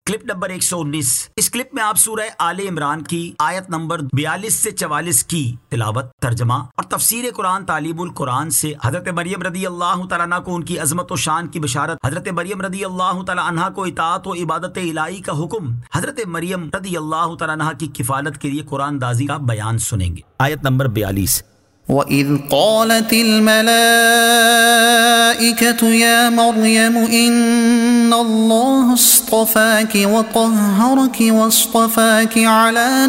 Clip number 119۔ اس clip میں آپ سورہ آل عمران کی آیت نمبر 42 سے 44 کی تلاوت، ترجمہ اور تفسیر قرآن تعلیم القرآن سے حضرت مریم رضی اللہ تعالیٰ عنہ کو ان کی عظمت و شان کی بشارت، حضرت مریم رضی اللہ تعالیٰ عنہ کو اطاعت و عبادت الہی کا حکم، حضرت مریم رضی اللہ تعالیٰ عنہ کی کفالت کے لیے قرآن دازی کا بیان سنیں گے۔ آیت نمبر 42۔ وَإِذْ قَالَتِ الْمَلَائِكَةُ يَا مَرْيَمُ إِنَّ اللَّهَ اصْطَفَاكِ وَطَهَّرَكِ وَاصْطَفَاكِ عَلَى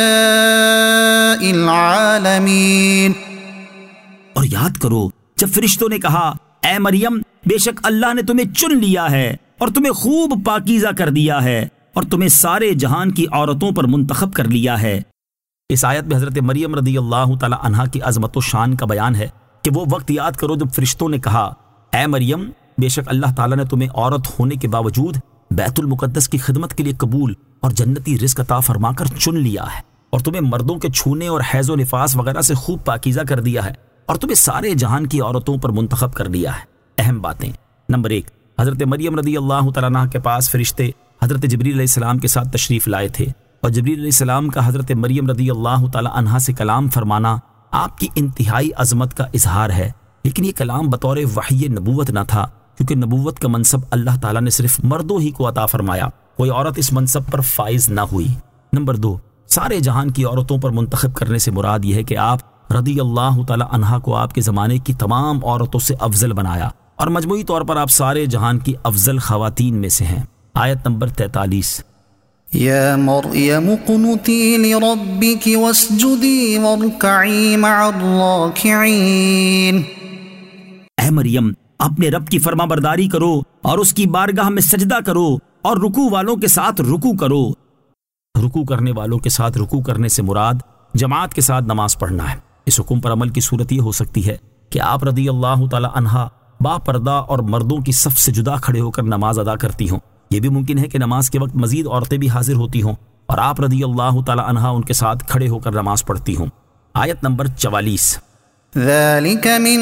نِسَاءِ الْعَالَمِينَ۔ اور یاد کرو جب فرشتوں نے کہا اے مریم بے شک اللہ نے تمہیں چن لیا ہے اور تمہیں خوب پاکیزہ کر دیا ہے اور تمہیں سارے جہان کی عورتوں پر منتخب کر لیا ہے۔ اس آیت میں حضرت مریم رضی اللہ تعالی عنہا کی عظمت و شان کا بیان ہے کہ وہ وقت یاد کرو جب فرشتوں نے کہا اے مریم بے شک اللہ تعالیٰ نے تمہیں عورت ہونے کے باوجود بیت المقدس کی خدمت کے لیے قبول اور جنتی رزق عطا فرما کر چن لیا ہے، اور تمہیں مردوں کے چھونے اور حیض و نفاس وغیرہ سے خوب پاکیزہ کر دیا ہے، اور تمہیں سارے جہان کی عورتوں پر منتخب کر لیا ہے۔ اہم باتیں۔ نمبر 1، حضرت مریم رضی اللہ تعالیٰ عنہ کے پاس فرشتے حضرت جبریل علیہ السلام کے ساتھ تشریف لائے تھے، اور جبریل علیہ السلام کا حضرت مریم رضی اللہ تعالی عنہا سے کلام فرمانا آپ کی انتہائی عظمت کا اظہار ہے، لیکن یہ کلام بطور وحی نبوت نہ تھا، کیونکہ نبوت کا منصب اللہ تعالیٰ نے صرف مردوں ہی کو عطا فرمایا، کوئی عورت اس منصب پر فائز نہ ہوئی۔ نمبر 2، سارے جہان کی عورتوں پر منتخب کرنے سے مراد یہ ہے کہ آپ رضی اللہ تعالی عنہا کو آپ کے زمانے کی تمام عورتوں سے افضل بنایا، اور مجموعی طور پر آپ سارے جہان کی افضل خواتین میں سے ہیں۔ آیت نمبر 43۔ يا مريم اقنتي لربك واسجدي واركعي مع الراكعين۔ اے مریم اپنے رب کی فرما برداری کرو اور اس کی بارگاہ میں سجدہ کرو اور رکوع والوں کے ساتھ رکوع کرو۔ رکوع کرنے والوں کے ساتھ رکوع کرنے سے مراد جماعت کے ساتھ نماز پڑھنا ہے۔ اس حکم پر عمل کی صورت یہ ہو سکتی ہے کہ آپ رضی اللہ تعالی عنہا با پردہ اور مردوں کی صف سے جدا کھڑے ہو کر نماز ادا کرتی ہوں۔ یہ بھی ممکن ہے کہ نماز کے وقت مزید عورتیں بھی حاضر ہوتی ہوں اور آپ رضی اللہ تعالی عنہا ان کے ساتھ کھڑے ہو کر نماز پڑھتی ہوں۔ آیت نمبر 44۔ ذَلِكَ مِنْ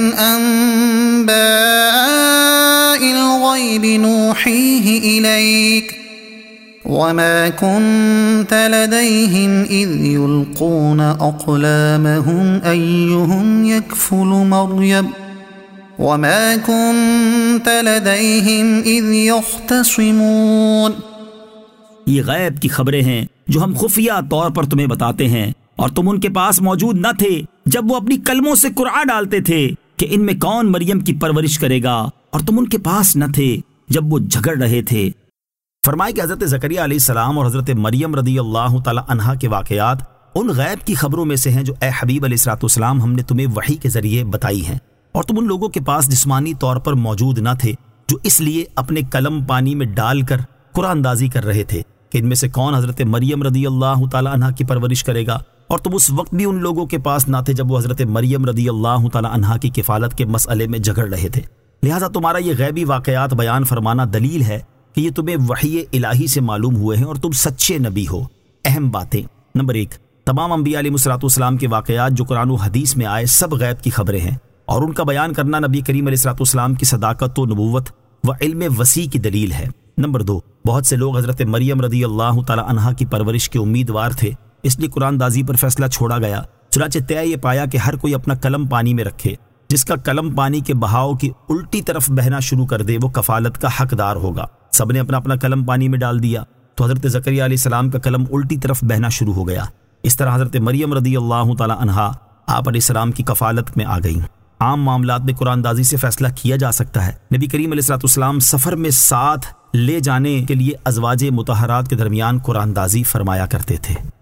أَنْبَاءِ الْغَيْبِ نُوحِيهِ إِلَيْكَ وَمَا كُنْتَ لَدَيْهِمْ إِذْ يُلْقُونَ أَقْلَامَهُمْ أَيُّهُمْ يَكْفُلُ مَرْيَمَ وَمَا كُنْتَ لَدَيْهِمْ إِذْ يَخْتَصِمُونَ۔ یہ غیب کی خبریں ہیں جو ہم خفیہ طور پر تمہیں بتاتے ہیں، اور تم ان کے پاس موجود نہ تھے جب وہ اپنی کلموں سے قرعہ ڈالتے تھے کہ ان میں کون مریم کی پرورش کرے گا، اور تم ان کے پاس نہ تھے جب وہ جھگڑ رہے تھے۔ فرمائے کہ حضرت زکریا علیہ السلام اور حضرت مریم رضی اللہ تعالی عنہا کے واقعات ان غیب کی خبروں میں سے ہیں جو اے حبیب علیہ السلام ہم نے تمہیں وحی کے ذریعے بتائی ہیں، اور تم ان لوگوں کے پاس جسمانی طور پر موجود نہ تھے جو اس لیے اپنے قلم پانی میں ڈال کر قرآن اندازی کر رہے تھے کہ ان میں سے کون حضرت مریم رضی اللہ تعالی عنہا کی پرورش کرے گا، اور تم اس وقت بھی ان لوگوں کے پاس نہ تھے جب وہ حضرت مریم رضی اللہ تعالی عنہا کی کفالت کے مسئلے میں جھگڑ رہے تھے، لہٰذا تمہارا یہ غیبی واقعات بیان فرمانا دلیل ہے کہ یہ تمہیں وحی الہی سے معلوم ہوئے ہیں اور تم سچے نبی ہو۔ اہم باتیں۔ نمبر 1، تمام انبیاء علیہ السلام کے واقعات جو قرآن و حدیث میں آئے سب غیب کی خبریں ہیں، اور ان کا بیان کرنا نبی کریم علیہ السلام کی صداقت و نبوت و علم وسیع کی دلیل ہے۔ نمبر 2، بہت سے لوگ حضرت مریم رضی اللہ تعالی عنہا کی پرورش کے امیدوار تھے، اس لیے قرآن دازی پر فیصلہ چھوڑا گیا، چنانچہ طے یہ پایا کہ ہر کوئی اپنا قلم پانی میں رکھے، جس کا قلم پانی کے بہاؤ کی الٹی طرف بہنا شروع کر دے وہ کفالت کا حقدار ہوگا۔ سب نے اپنا اپنا قلم پانی میں ڈال دیا تو حضرت زکریا علیہ السلام کا قلم الٹی طرف بہنا شروع ہو گیا۔ اس طرح حضرت مریم رضی اللہ تعالی عنہا آپ علیہ السلام کی کفالت میں آ گئیں۔ عام معاملات میں قرآن دازی سے فیصلہ کیا جا سکتا ہے۔ نبی کریم علیہ السلام سفر میں ساتھ لے جانے کے لیے ازواج مطہرات کے درمیان قرآن دازی فرمایا کرتے تھے۔